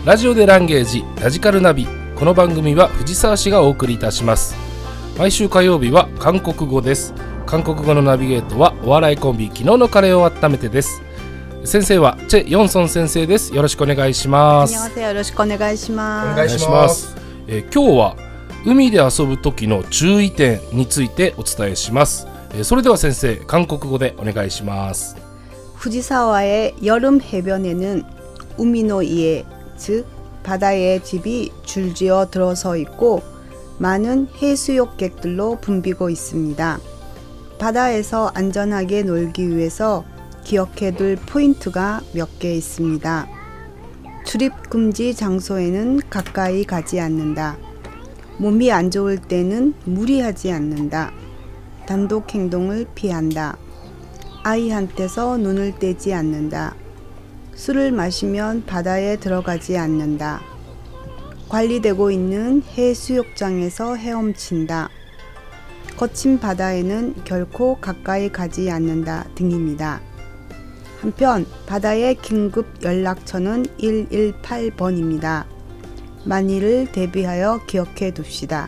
ラジオでランゲージラジカルナビ。この番組は藤沢市がお送りいたします。毎週火曜日は韓国語です。韓国語のナビゲートはお笑いコンビ昨日のカレーを温めてです。先生はチェ・ヨンソン先生です。よろしくお願いします。 よろしくお願いします。 お願いします。今日は海で遊ぶ時の注意点についてお伝えします。それでは先生、韓国語でお願いします。 후지사와의 여름 해변에는 우미노이에, 즉 바다의 집이 줄지어 들어서 있고 많은 해수욕객들로 붐비고 있습니다. 바다에서 안전하게 놀기 위해서 기억해둘 포인트가 몇 개 있습니다. 출입금지 장소에는 가까이 가지 않는다. 몸이 안 좋을 때는 무리하지 않는다. 단독 행동을 피한다. 아이한테서 눈을 떼지 않는다. 술을 마시면 바다에 들어가지 않는다. 관리되고 있는 해수욕장에서 헤엄친다. 거친 바다에는 결코 가까이 가지 않는다 등입니다. 한편 바다의 긴급 연락처는 118번입니다. 만일을 대비하여 기억해 둡시다.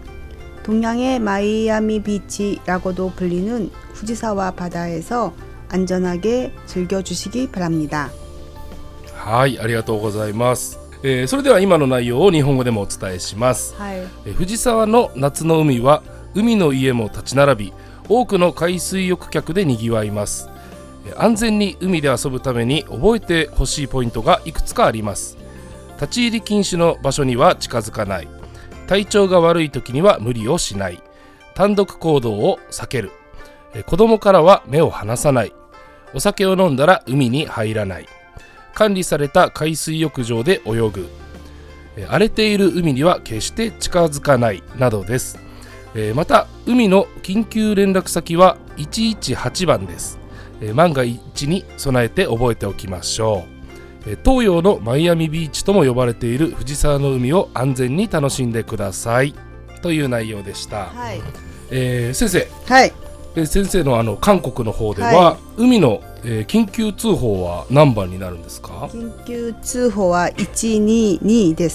동양의 마이아미 비치라고도 불리는 후지사와 바다에서 안전하게 즐겨주시기 바랍니다. はい、ありがとうございます。それでは今の内容を日本語でもお伝えします。藤沢の夏の海は海の家も立ち並び、多くの海水浴客でにぎわいます。安全に海で遊ぶために覚えてほしいポイントがいくつかあります。立ち入り禁止の場所には近づかない。体調が悪い時には無理をしない。単独行動を避ける。子供からは目を離さない。お酒を飲んだら海に入らない。管理された海水浴場で泳ぐ。荒れている海には決して近づかないなどです。また海の緊急連絡先は118番です。万が一に備えて覚えておきましょう。東洋のマイアミビーチとも呼ばれている藤沢の海を安全に楽しんでくださいという内容でした。先生、先生の韓国の方では、海の、緊急通報は何番になるんですか？ 緊急通報は122です。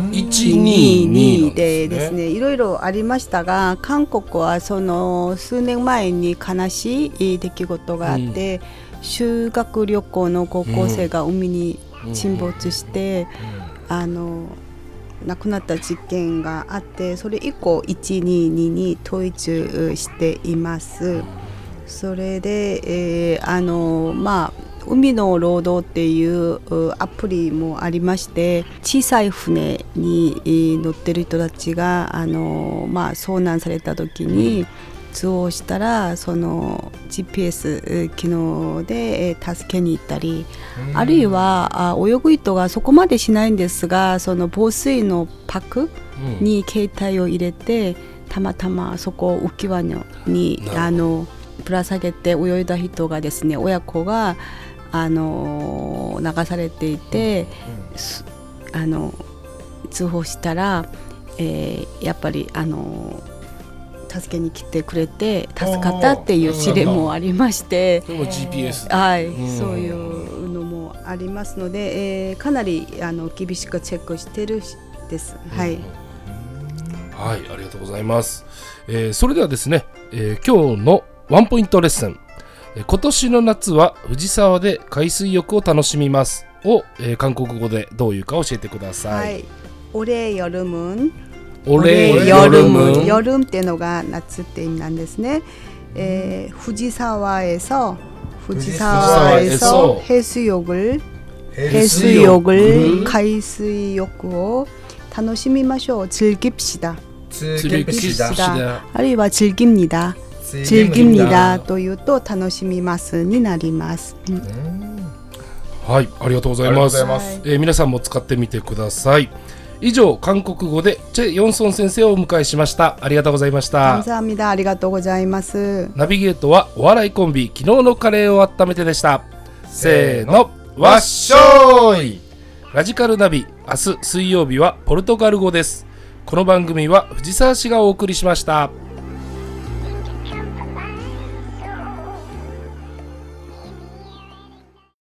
122 でですね、いろいろありましたが、韓国はその数年前に悲しい出来事があって、修学旅行の高校生が海に沈没して、亡くなった事件があって、それ以降122に統一しています。それで、海の労働っていうアプリもありまして、小さい船に乗ってる人たちが遭難された時に通報したら、その GPS 機能で助けに行ったり、あるいは泳ぐ人がそこまでしないんですが、その防水のパックに携帯を入れて、たまたまそこ浮き輪にぶら下げて泳いだ人がですね、親子が流されていて、通報したら、やっぱり助けに来てくれて助かったっていう事例もありまして、 それも GPS そういうのもありますので、かなり厳しくチェックしてるです。はい、 ありがとうございます。それではですね、今日のワンポイントレッスン、今年の夏は藤沢で海水浴を楽しみますを、韓国語でどういうか教えてください。 올해 여름은 여름っていうのが夏って意味なんですね。후지사와에서 해수욕을海水浴を楽しみましょう。즐깁시다。あるいは즐깁니다。というと楽しみますになります。 はい、ありがとうございます。皆さんも使ってみてください。以上、韓国語でチェ・ヨンソン先生をお迎えしました。ありがとうございました。 ありがとうございます。 ナビゲートはお笑いコンビ昨日のカレーを温めてでした。せーの、わっしょーい。ラジカルナビ、明日水曜日はポルトガル語です。この番組は藤沢市がお送りしました。